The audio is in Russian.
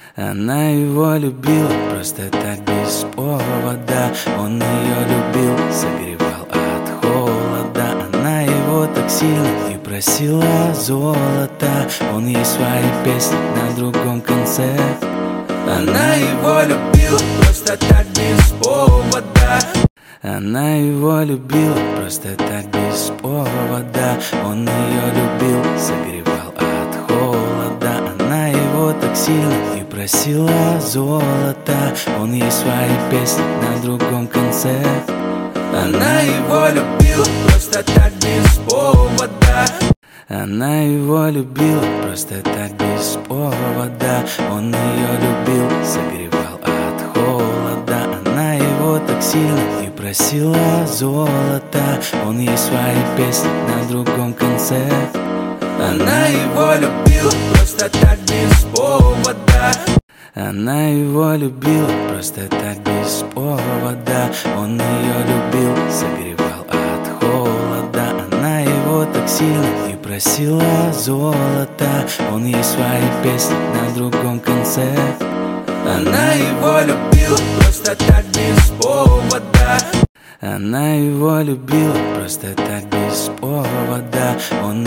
Она его любила просто так без повода. Он ее любил, согревал от холода. Она его так сильно и просила золота. Он ей свои песни на другом конце. Она его любила просто так без повода. Она его любила просто так без повода. Он ее любил, согревал от холода. Она его так сильно и просила золота. Он ей свои песни на другом конце. Она его любила просто так без повода. Она его любила просто так без повода. Он ее любил, согревал от холода. Она его так сильно и просила золота. Он ей свои песни на другом конце. Она его любила просто так без повода. Она его любила просто так без повода. Он ее любил, согревал от холода. Она его так сильно и просила золота. Он ей свои песни на другом конце. Она его любила просто так без повода. Она его любила просто так без повода. Он